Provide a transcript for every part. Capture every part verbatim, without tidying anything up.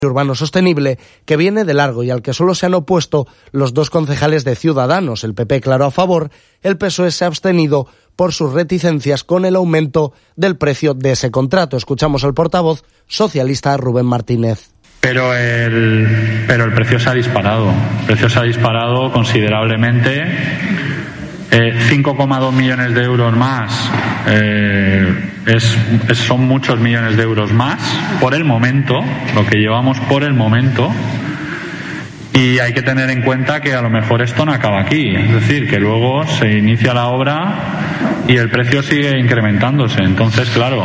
urbano sostenible que viene de largo y al que solo se han opuesto los dos concejales de Ciudadanos. El P P claro a favor, el P S O E se ha abstenido por sus reticencias con el aumento del precio de ese contrato. Escuchamos al portavoz socialista Rubén Martínez. Pero el, pero el precio se ha disparado, el precio se ha disparado considerablemente, eh, cinco coma dos millones de euros más, eh, es, es, son muchos millones de euros más por el momento, lo que llevamos por el momento, y hay que tener en cuenta que a lo mejor esto no acaba aquí, es decir, que luego se inicia la obra y el precio sigue incrementándose, entonces claro,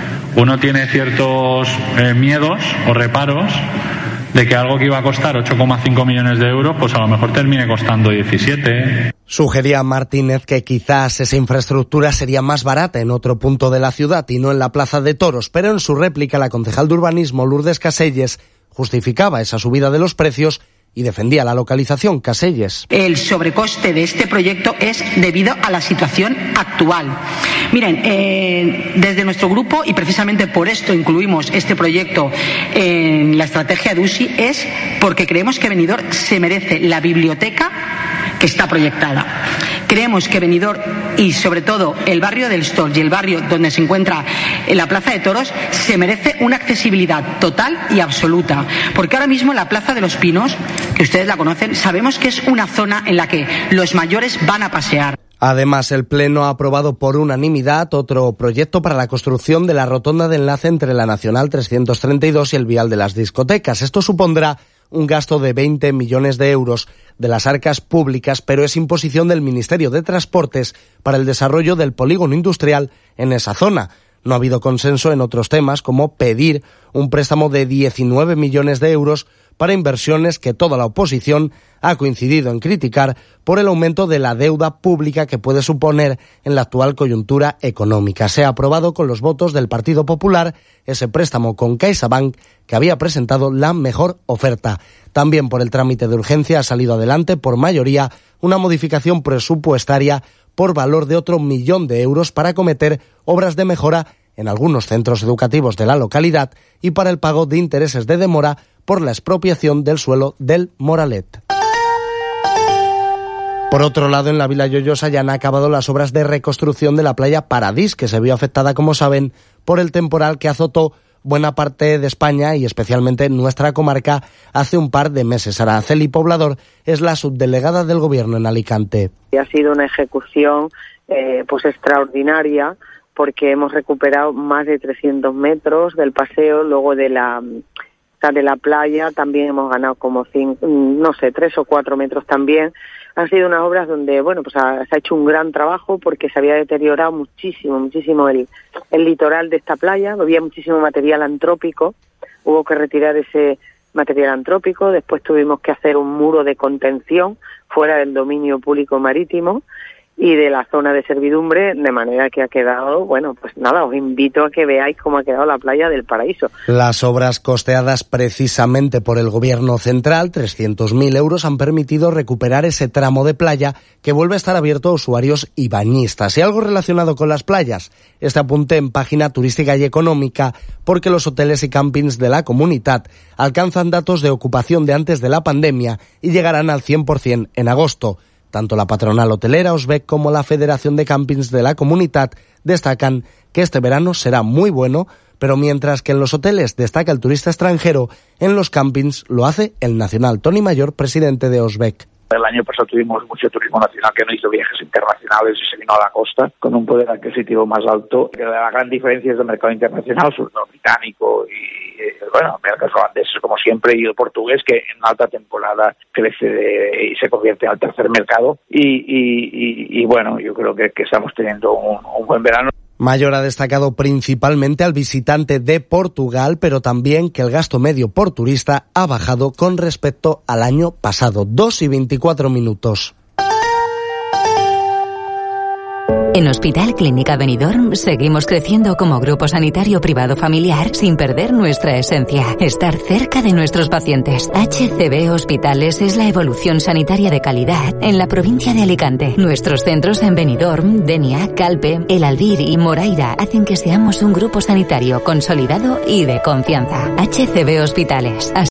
uno tiene ciertos eh, miedos o reparos de que algo que iba a costar ocho coma cinco millones de euros, pues a lo mejor termine costando diecisiete. Sugería Martínez que quizás esa infraestructura sería más barata en otro punto de la ciudad y no en la Plaza de Toros, pero en su réplica la concejal de urbanismo Lourdes Caselles justificaba esa subida de los precios y defendía la localización. Caselles. El sobrecoste de este proyecto es debido a la situación actual. Miren, eh, desde nuestro grupo, y precisamente por esto incluimos este proyecto en la estrategia de U S I, es porque creemos que Benidorm se merece la biblioteca que está proyectada. Creemos que Benidorm y sobre todo el barrio del Stolz y el barrio donde se encuentra en la Plaza de Toros se merece una accesibilidad total y absoluta, porque ahora mismo la Plaza de los Pinos, que ustedes la conocen, sabemos que es una zona en la que los mayores van a pasear. Además, el Pleno ha aprobado por unanimidad otro proyecto para la construcción de la rotonda de enlace entre la Nacional trescientos treinta y dos y el vial de las discotecas. Esto supondrá un gasto de veinte millones de euros de las arcas públicas, pero es imposición del Ministerio de Transportes para el desarrollo del polígono industrial en esa zona. No ha habido consenso en otros temas, como pedir un préstamo de diecinueve millones de euros para inversiones que toda la oposición ha coincidido en criticar por el aumento de la deuda pública que puede suponer en la actual coyuntura económica. Se ha aprobado con los votos del Partido Popular ese préstamo con CaixaBank, que había presentado la mejor oferta. También por el trámite de urgencia ha salido adelante por mayoría una modificación presupuestaria por valor de otro millón de euros para acometer obras de mejora en algunos centros educativos de la localidad y para el pago de intereses de demora por la expropiación del suelo del Moralet. Por otro lado, en la Vila Lloyosa ya han acabado las obras de reconstrucción de la playa Paradís, que se vio afectada, como saben, por el temporal que azotó buena parte de España y especialmente nuestra comarca hace un par de meses. Araceli Poblador es la subdelegada del Gobierno en Alicante. Ha sido una ejecución eh, pues extraordinaria, porque hemos recuperado más de trescientos metros del paseo, luego de la de la playa también hemos ganado como cinco, no sé, tres o cuatro metros también. Han sido unas obras donde, bueno, pues ha, se ha hecho un gran trabajo porque se había deteriorado muchísimo, muchísimo el, el litoral de esta playa, había muchísimo material antrópico, hubo que retirar ese material antrópico, después tuvimos que hacer un muro de contención fuera del dominio público marítimo y de la zona de servidumbre, de manera que ha quedado, bueno, pues nada, os invito a que veáis cómo ha quedado la playa del Paraíso. Las obras costeadas precisamente por el Gobierno central, trescientos mil euros, han permitido recuperar ese tramo de playa que vuelve a estar abierto a usuarios y bañistas. Y algo relacionado con las playas, este apunte en página turística y económica, porque los hoteles y campings de la comunidad alcanzan datos de ocupación de antes de la pandemia y llegarán al cien por ciento en agosto. Tanto la patronal hotelera Osbec como la Federación de Campings de la Comunidad destacan que este verano será muy bueno, pero mientras que en los hoteles destaca el turista extranjero, en los campings lo hace el nacional. Tony Mayor, presidente de Osbec. El año pasado tuvimos mucho turismo nacional que no hizo viajes internacionales y se vino a la costa con un poder adquisitivo más alto. La gran diferencia es el mercado internacional, sobre todo británico y, eh, bueno, mercados holandeses como siempre y el portugués, que en alta temporada crece de, y se convierte en el tercer mercado. Y, y, y, y bueno, yo creo que, que estamos teniendo un, un buen verano. Mayor ha destacado principalmente al visitante de Portugal, pero también que el gasto medio por turista ha bajado con respecto al año pasado. dos y veinticuatro minutos. En Hospital Clínica Benidorm seguimos creciendo como grupo sanitario privado familiar sin perder nuestra esencia, estar cerca de nuestros pacientes. H C B Hospitales es la evolución sanitaria de calidad en la provincia de Alicante. Nuestros centros en Benidorm, Denia, Calpe, El Albir y Moraira hacen que seamos un grupo sanitario consolidado y de confianza. H C B Hospitales.